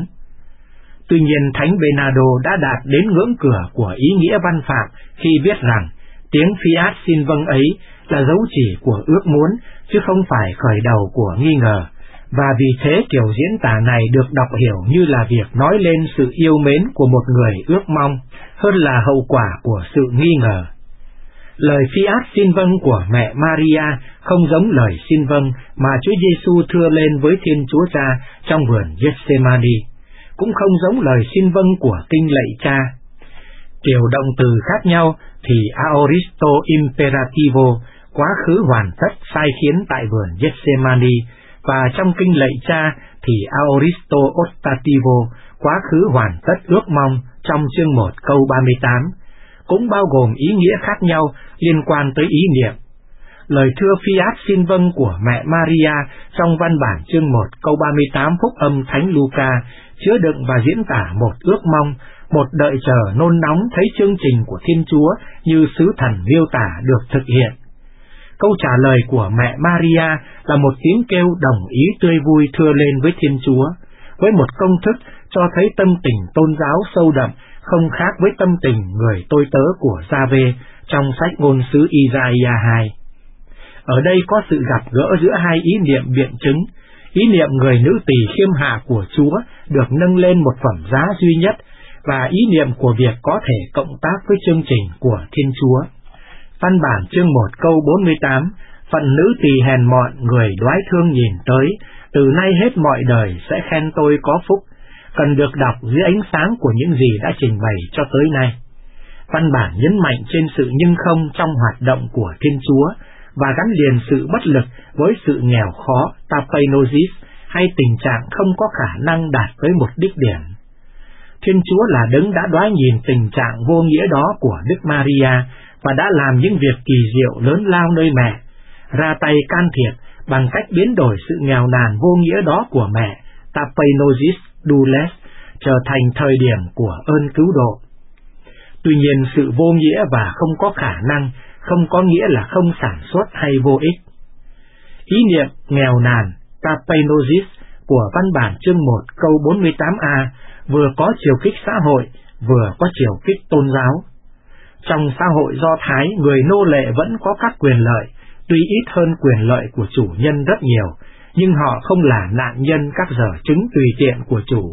Tuy nhiên, Thánh Bernardo đã đạt đến ngưỡng cửa của ý nghĩa văn phạm khi viết rằng tiếng fiat xin vâng ấy là dấu chỉ của ước muốn, chứ không phải khởi đầu của nghi ngờ, và vì thế kiểu diễn tả này được đọc hiểu như là việc nói lên sự yêu mến của một người ước mong, hơn là hậu quả của sự nghi ngờ. Lời fiat xin vâng của mẹ Maria không giống lời xin vâng mà Chúa Giêsu thưa lên với Thiên Chúa Cha trong vườn Gethsemane, cũng không giống lời xin vâng của kinh lạy Cha. Kiểu động từ khác nhau thì aoristo imperativo quá khứ hoàn tất sai khiến tại vườn Gethsemane, và trong kinh lạy Cha thì Aoristo Ostativo, quá khứ hoàn tất ước mong trong chương 1 câu 38, cũng bao gồm ý nghĩa khác nhau liên quan tới ý niệm. Lời thưa Fiat xin vâng của mẹ Maria trong văn bản chương 1 câu 38 phúc âm Thánh Luca chứa đựng và diễn tả một ước mong, một đợi chờ nôn nóng thấy chương trình của Thiên Chúa như sứ thần miêu tả được thực hiện. Câu trả lời của mẹ Maria là một tiếng kêu đồng ý tươi vui thưa lên với Thiên Chúa, với một công thức cho thấy tâm tình tôn giáo sâu đậm, không khác với tâm tình người tôi tớ của Gia-vê trong sách ngôn sứ Isaiah 2. Ở đây có sự gặp gỡ giữa hai ý niệm biện chứng, ý niệm người nữ tỳ khiêm hạ của Chúa được nâng lên một phẩm giá duy nhất, và ý niệm của việc có thể cộng tác với chương trình của Thiên Chúa. Văn bản chương 1 câu 48, phận nữ tỳ hèn mọn người đoái thương nhìn tới, từ nay hết mọi đời sẽ khen tôi có phúc, cần được đọc dưới ánh sáng của những gì đã trình bày cho tới nay. Văn bản nhấn mạnh trên sự nhưng không trong hoạt động của Thiên Chúa, và gắn liền sự bất lực với sự nghèo khó, tapenosis, hay tình trạng không có khả năng đạt tới một đích điểm. Thiên Chúa là đấng đã đoái nhìn tình trạng vô nghĩa đó của Đức Maria, và đã làm những việc kỳ diệu lớn lao nơi mẹ, ra tay can thiệp bằng cách biến đổi sự nghèo nàn vô nghĩa đó của mẹ, tapenosis doules, trở thành thời điểm của ơn cứu độ. Tuy nhiên, sự vô nghĩa và không có khả năng không có nghĩa là không sản xuất hay vô ích. Ý niệm nghèo nàn, tapenosis, của văn bản chương 1 câu 48a vừa có chiều kích xã hội, vừa có chiều kích tôn giáo. Trong xã hội Do Thái, người nô lệ vẫn có các quyền lợi, tuy ít hơn quyền lợi của chủ nhân rất nhiều, nhưng họ không là nạn nhân các giờ chứng tùy tiện của chủ.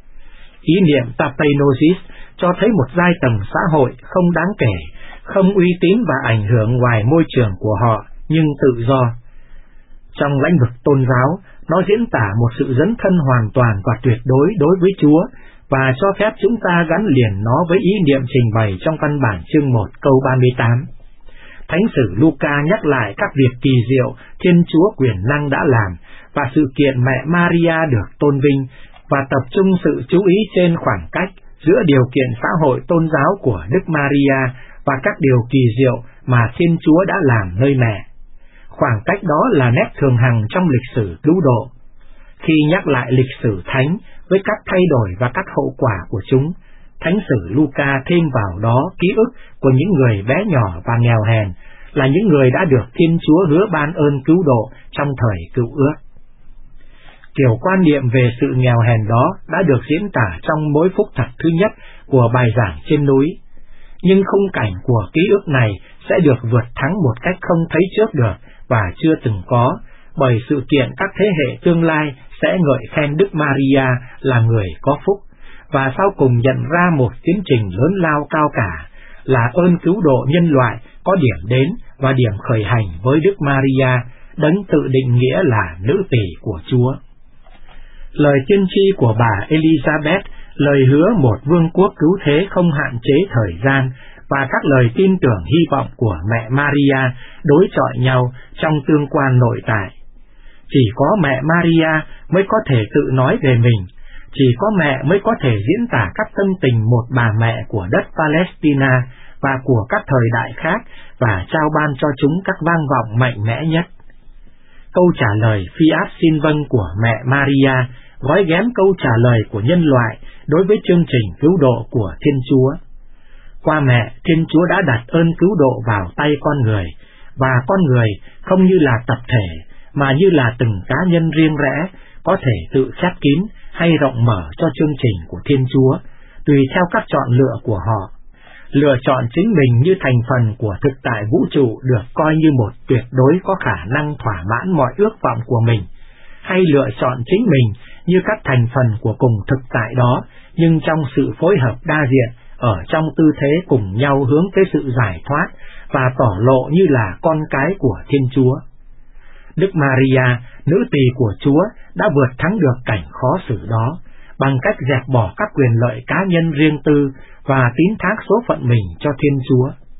Ý niệm tapenosis cho thấy một giai tầng xã hội không đáng kể, không uy tín và ảnh hưởng ngoài môi trường của họ, nhưng tự do. Trong lĩnh vực tôn giáo, nó diễn tả một sự dấn thân hoàn toàn và tuyệt đối với Chúa, và cho phép chúng ta gắn liền nó với ý niệm trình bày trong văn bản chương 1 câu 38. Thánh sử Luca nhắc lại các việc kỳ diệu Thiên Chúa quyền năng đã làm, và sự kiện mẹ Maria được tôn vinh, và tập trung sự chú ý trên khoảng cách giữa điều kiện xã hội tôn giáo của Đức Maria và các điều kỳ diệu mà Thiên Chúa đã làm nơi mẹ. Khoảng cách đó là nét thường hằng trong lịch sử cứu độ. Khi nhắc lại lịch sử thánh với các thay đổi và các hậu quả của chúng, Thánh sử Luca thêm vào đó ký ức của những người bé nhỏ và nghèo hèn, là những người đã được Thiên Chúa hứa ban ơn cứu độ trong thời cựu ước. Kiểu quan niệm về sự nghèo hèn đó đã được diễn tả trong mối phúc thật thứ nhất của bài giảng trên núi. Nhưng khung cảnh của ký ức này sẽ được vượt thắng một cách không thấy trước được và chưa từng có, bởi sự kiện các thế hệ tương lai sẽ ngợi khen Đức Maria là người có phúc, và sau cùng nhận ra một tiến trình lớn lao cao cả, là ơn cứu độ nhân loại có điểm đến và điểm khởi hành với Đức Maria, đấng tự định nghĩa là nữ tỳ của Chúa. Lời tiên tri của bà Elizabeth, lời hứa một vương quốc cứu thế không hạn chế thời gian, và các lời tin tưởng hy vọng của mẹ Maria đối chọi nhau trong tương quan nội tại. Chỉ có mẹ Maria mới có thể tự nói về mình, chỉ có mẹ mới có thể diễn tả các tâm tình một bà mẹ của đất Palestina và của các thời đại khác, và trao ban cho chúng các vang vọng mạnh mẽ nhất. Câu trả lời Fiat xin vâng của mẹ Maria gói ghém câu trả lời của nhân loại đối với chương trình cứu độ của Thiên Chúa. Qua mẹ, Thiên Chúa đã đặt ơn cứu độ vào tay con người, và con người không như là tập thể, mà như là từng cá nhân riêng rẽ, có thể tự khép kín hay rộng mở cho chương trình của Thiên Chúa, tùy theo các chọn lựa của họ. Lựa chọn chính mình như thành phần của thực tại vũ trụ được coi như một tuyệt đối có khả năng thỏa mãn mọi ước vọng của mình, hay lựa chọn chính mình như các thành phần của cùng thực tại đó, nhưng trong sự phối hợp đa diện, ở trong tư thế cùng nhau hướng tới sự giải thoát và tỏ lộ như là con cái của Thiên Chúa. Đức Maria, nữ tỳ của Chúa, đã vượt thắng được cảnh khó xử đó, bằng cách dẹp bỏ các quyền lợi cá nhân riêng tư và tín thác số phận mình cho Thiên Chúa.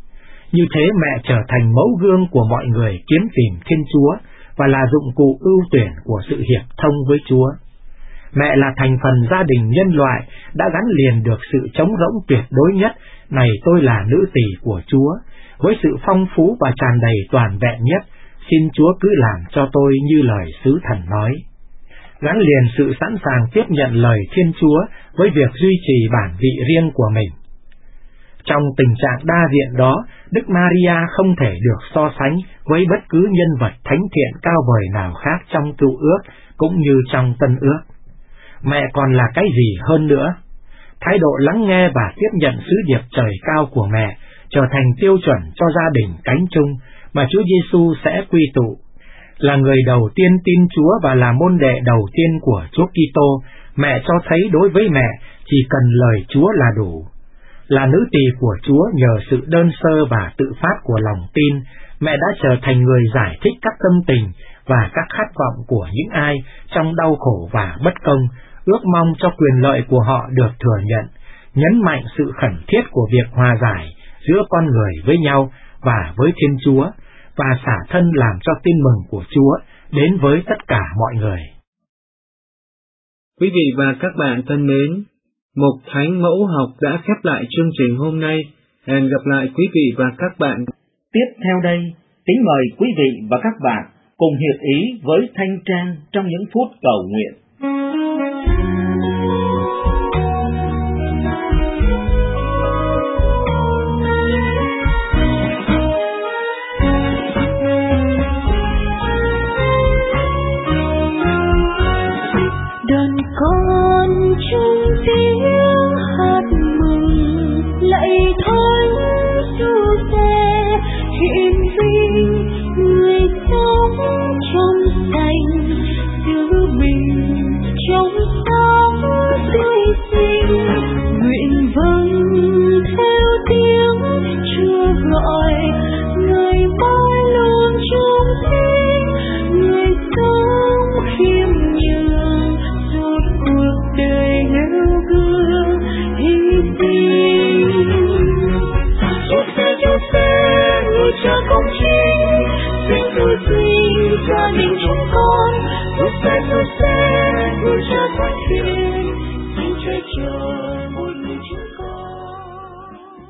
Như thế mẹ trở thành mẫu gương của mọi người kiếm tìm Thiên Chúa và là dụng cụ ưu tuyển của sự hiệp thông với Chúa. Mẹ là thành phần gia đình nhân loại đã gắn liền được sự trống rỗng tuyệt đối nhất, này tôi là nữ tỳ của Chúa, với sự phong phú và tràn đầy toàn vẹn nhất, xin Chúa cứ làm cho tôi như lời sứ thần nói. Gắn liền sự sẵn sàng tiếp nhận lời Thiên Chúa với việc duy trì bản vị riêng của mình. Trong tình trạng đa diện đó, Đức Maria không thể được so sánh với bất cứ nhân vật thánh thiện cao vời nào khác trong Cựu Ước cũng như trong Tân Ước. Mẹ còn là cái gì hơn nữa? Thái độ lắng nghe và tiếp nhận sứ điệp trời cao của mẹ trở thành tiêu chuẩn cho gia đình cánh chung mà Chúa Giêsu sẽ quy tụ. Là người đầu tiên tin Chúa và là môn đệ đầu tiên của Chúa Kitô, mẹ cho thấy đối với mẹ chỉ cần lời Chúa là đủ. Là nữ tỳ của Chúa nhờ sự đơn sơ và tự phát của lòng tin, mẹ đã trở thành người giải thích các tâm tình và các khát vọng của những ai trong đau khổ và bất công, ước mong cho quyền lợi của họ được thừa nhận, nhấn mạnh sự khẩn thiết của việc hòa giải giữa con người với nhau và với Thiên Chúa, và xả thân làm cho tin mừng của Chúa đến với tất cả mọi người. Quý vị và các bạn thân mến, Mục Thánh Mẫu Học đã khép lại chương trình hôm nay. Hẹn gặp lại quý vị và các bạn. Tiếp theo đây, kính mời quý vị và các bạn cùng hiệp ý với Thanh Trang trong những phút cầu nguyện. Đoàn con chung tiếng hát mừng lạy Thánh Giuse hiển vinh người sống trong sạch giữ mình trong sáng tươi xinh, nguyện vâng theo tiếng Chúa gọi người mãi luôn trung tín, người sống khiêm nhường suốt cuộc đời nêu gương hy sinh. Giuse, người cha công chính, xin giữ gìn gia đình chúng con. Giuse, người cha thánh thiện, xin che chở mỗi người chúng con.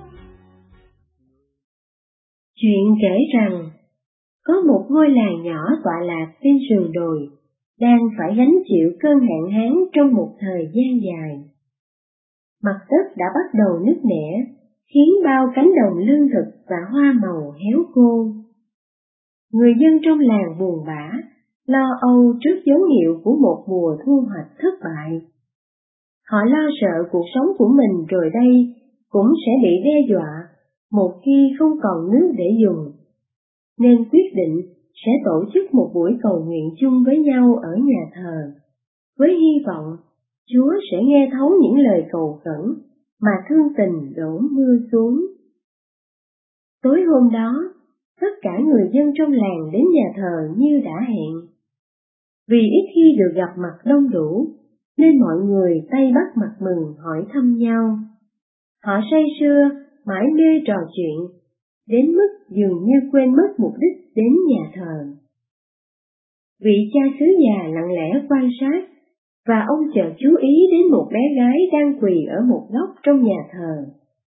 Chuyện kể rằng, có một ngôi làng nhỏ tọa lạc trên sườn đồi, đang phải gánh chịu cơn hạn hán trong một thời gian dài. Mặt đất đã bắt đầu nứt nẻ, khiến bao cánh đồng lương thực và hoa màu héo khô. Người dân trong làng buồn bã, lo âu trước dấu hiệu của một mùa thu hoạch thất bại. Họ lo sợ cuộc sống của mình rồi đây cũng sẽ bị đe dọa một khi không còn nước để dùng, nên quyết định sẽ tổ chức một buổi cầu nguyện chung với nhau ở nhà thờ, với hy vọng Chúa sẽ nghe thấu những lời cầu khẩn mà thương tình đổ mưa xuống. Tối hôm đó, tất cả người dân trong làng đến nhà thờ như đã hẹn. Vì ít khi được gặp mặt đông đủ, nên mọi người tay bắt mặt mừng hỏi thăm nhau. Họ say sưa, mải mê trò chuyện, đến mức dường như quên mất mục đích đến nhà thờ. Vị cha xứ già lặng lẽ quan sát, và ông chợt chú ý đến một bé gái đang quỳ ở một góc trong nhà thờ.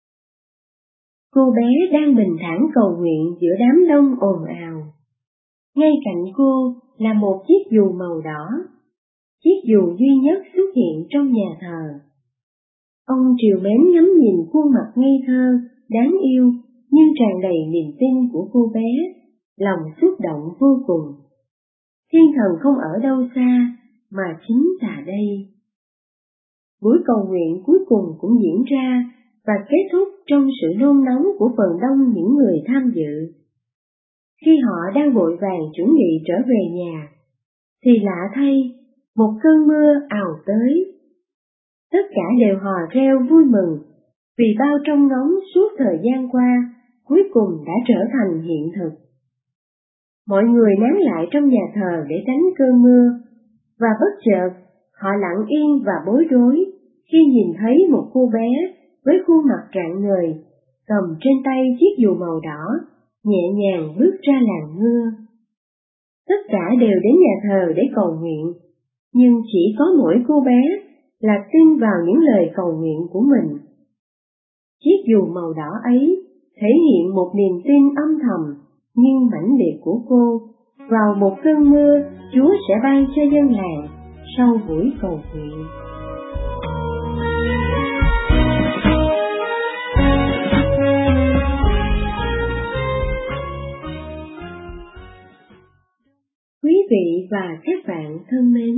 Cô bé đang bình thản cầu nguyện giữa đám đông ồn ào. Ngay cạnh cô là một chiếc dù màu đỏ, chiếc dù duy nhất xuất hiện trong nhà thờ. Ông trìu mến ngắm nhìn khuôn mặt ngây thơ, đáng yêu nhưng tràn đầy niềm tin của cô bé, lòng xúc động vô cùng. Thiên thần không ở đâu xa, mà chính là đây. Buổi cầu nguyện cuối cùng cũng diễn ra và kết thúc trong sự nôn nóng của phần đông những người tham dự. Khi họ đang vội vàng chuẩn bị trở về nhà, thì lạ thay, một cơn mưa ào tới. Tất cả đều hò reo vui mừng, vì bao trông ngóng suốt thời gian qua cuối cùng đã trở thành hiện thực. Mọi người nán lại trong nhà thờ để tránh cơn mưa, và bất chợt họ lặng yên và bối rối khi nhìn thấy một cô bé với khuôn mặt rạng ngời cầm trên tay chiếc dù màu đỏ, nhẹ nhàng bước ra làng mưa. Tất cả đều đến nhà thờ để cầu nguyện, nhưng chỉ có mỗi cô bé là tin vào những lời cầu nguyện của mình. Chiếc dù màu đỏ ấy thể hiện một niềm tin âm thầm nhưng mãnh liệt của cô. Vào một cơn mưa, Chúa sẽ ban cho dân làng sau buổi cầu nguyện. Quý vị và các bạn thân mến,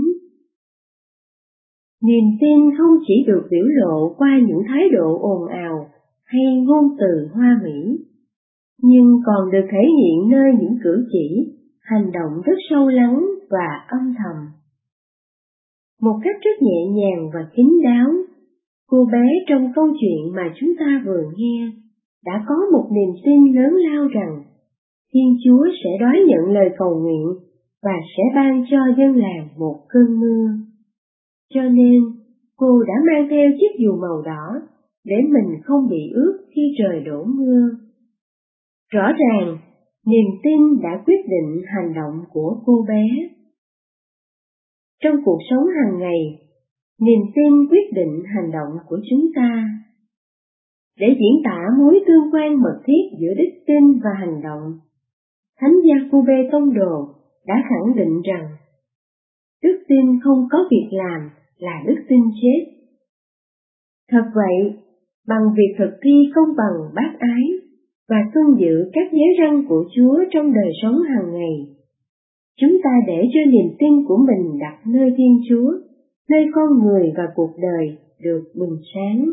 niềm tin không chỉ được biểu lộ qua những thái độ ồn ào hay ngôn từ hoa mỹ, nhưng còn được thể hiện nơi những cử chỉ, hành động rất sâu lắng và âm thầm. Một cách rất nhẹ nhàng và kín đáo, cô bé trong câu chuyện mà chúng ta vừa nghe đã có một niềm tin lớn lao rằng Thiên Chúa sẽ đón nhận lời cầu nguyện và sẽ ban cho dân làng một cơn mưa. Cho nên, cô đã mang theo chiếc dù màu đỏ để mình không bị ướt khi trời đổ mưa. Rõ ràng, niềm tin đã quyết định hành động của cô bé. Trong cuộc sống hàng ngày, niềm tin quyết định hành động của chúng ta. Để diễn tả mối tương quan mật thiết giữa đức tin và hành động, Thánh Giacôbê Tông Đồ đã khẳng định rằng đức tin không có việc làm là đức tin chết. Thật vậy, bằng việc thực thi công bằng bác ái và tuân giữ các giới răn của Chúa trong đời sống hàng ngày, chúng ta để cho niềm tin của mình đặt nơi Thiên Chúa, nơi con người và cuộc đời được bừng sáng.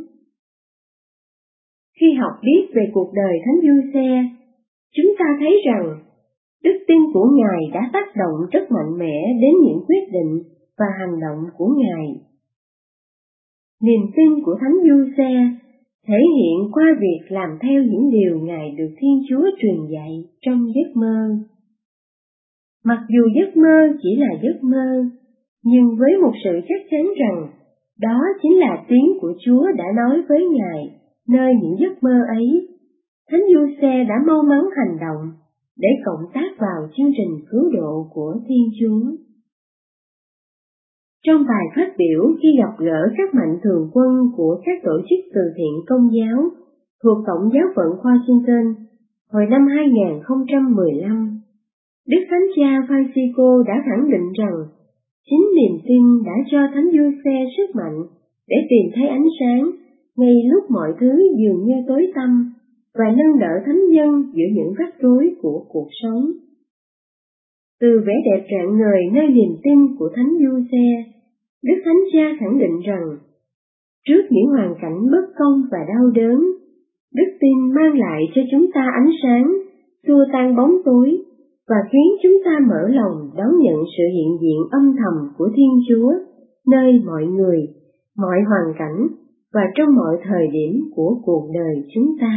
Khi học biết về cuộc đời Thánh Giuse, chúng ta thấy rằng đức tin của Ngài đã tác động rất mạnh mẽ đến những quyết định và hành động của Ngài. Niềm tin của Thánh Giuse thể hiện qua việc làm theo những điều Ngài được Thiên Chúa truyền dạy trong giấc mơ. Mặc dù giấc mơ chỉ là giấc mơ, nhưng với một sự chắc chắn rằng đó chính là tiếng của Chúa đã nói với Ngài nơi những giấc mơ ấy, Thánh Giuse đã mau mắn hành động để cộng tác vào chương trình cứu độ của Thiên Chúa. Trong bài phát biểu khi gặp gỡ các mạnh thường quân của các tổ chức từ thiện công giáo thuộc Tổng giáo phận Washington hồi năm 2015, Đức Thánh Cha Francisco đã khẳng định rằng chính niềm tin đã cho Thánh Giuse sức mạnh để tìm thấy ánh sáng ngay lúc mọi thứ dường như tối tăm và nâng đỡ thánh nhân giữa những rắc rối của cuộc sống. Từ vẻ đẹp rạng ngời nơi niềm tin của Thánh Giuse, Đức Thánh Cha khẳng định rằng, trước những hoàn cảnh bất công và đau đớn, đức tin mang lại cho chúng ta ánh sáng, xua tan bóng tối và khiến chúng ta mở lòng đón nhận sự hiện diện âm thầm của Thiên Chúa nơi mọi người, mọi hoàn cảnh và trong mọi thời điểm của cuộc đời chúng ta.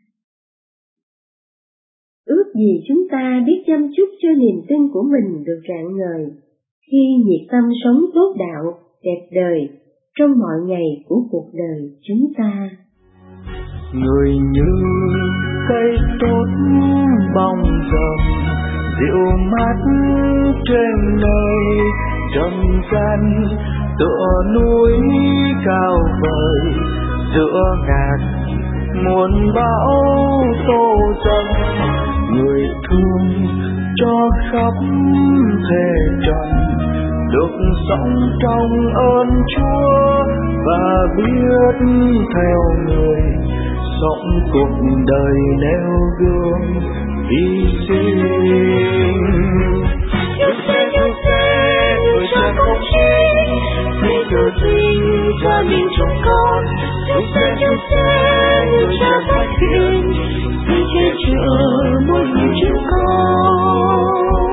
Ước gì chúng ta biết chăm chút cho niềm tin của mình được rạng ngời khi nhiệt tâm sống tốt đạo, đẹp đời trong mọi ngày của cuộc đời chúng ta. Người như cây tốt bóng rồng, dịu mát trên nơi trầm gian, tựa núi cao vời giữa ngàn muôn bão tô dâng. Người thương cho khắp thế trần được sống trong ơn Chúa và biết theo người sống cuộc đời nêu gương hy sinh. Giuse, người cha công chính, xin cử sinh cho những chúng con. Giuse, người cha phát hiện, xin che chở mỗi người chúng con.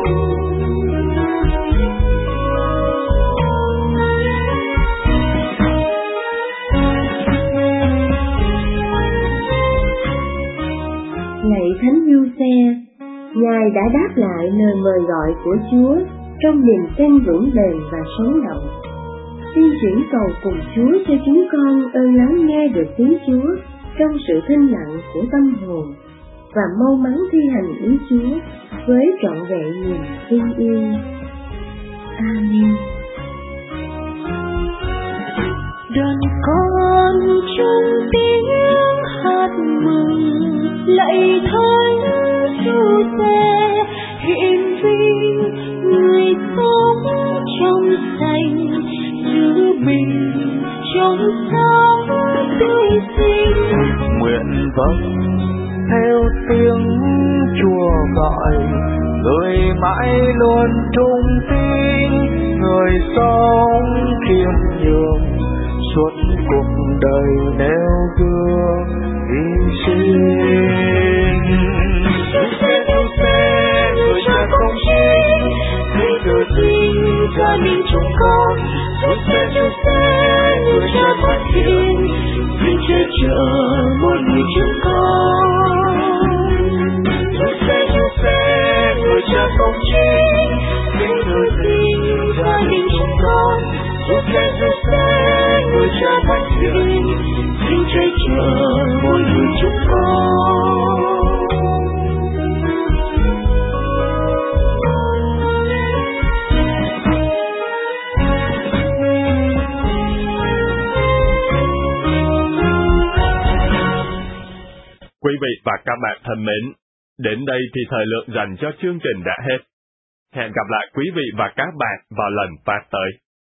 Lạy Thánh Giuse, Ngài đã đáp lại lời mời gọi của Chúa trong niềm tin vững bền và sống động. Xin chuyển cầu cùng Chúa cho chúng con ơn lắng nghe được tiếng Chúa trong sự thinh lặng của tâm hồn và mau mắn thi hành ý Chúa với trọn vẹn niềm thương yêu. Amen. Đoàn con trong tiếng hát mừng lạy Thánh Giuse, hiện vinh người sống trong sạch giữ bình trong sáng tươi xinh. Nguyện vâng theo tiếng Chúa gọi, người mãi luôn trung tín, người sống khiêm nhường, suốt cuộc đời nêu gương hy sinh. Giuse, người cha công chính, người tự tin cho mình chúng con. Giuse, người cha phát hiện, xin che chở mỗi người chúng con. Giuse, người cha công chính, người tự tin cho mình chúng con. Giuse, người cha phát hiện, xin che chở mỗi người chúng con. Quý vị và các bạn thân mến, đến đây thì thời lượng dành cho chương trình đã hết. Hẹn gặp lại quý vị và các bạn vào lần phát tới.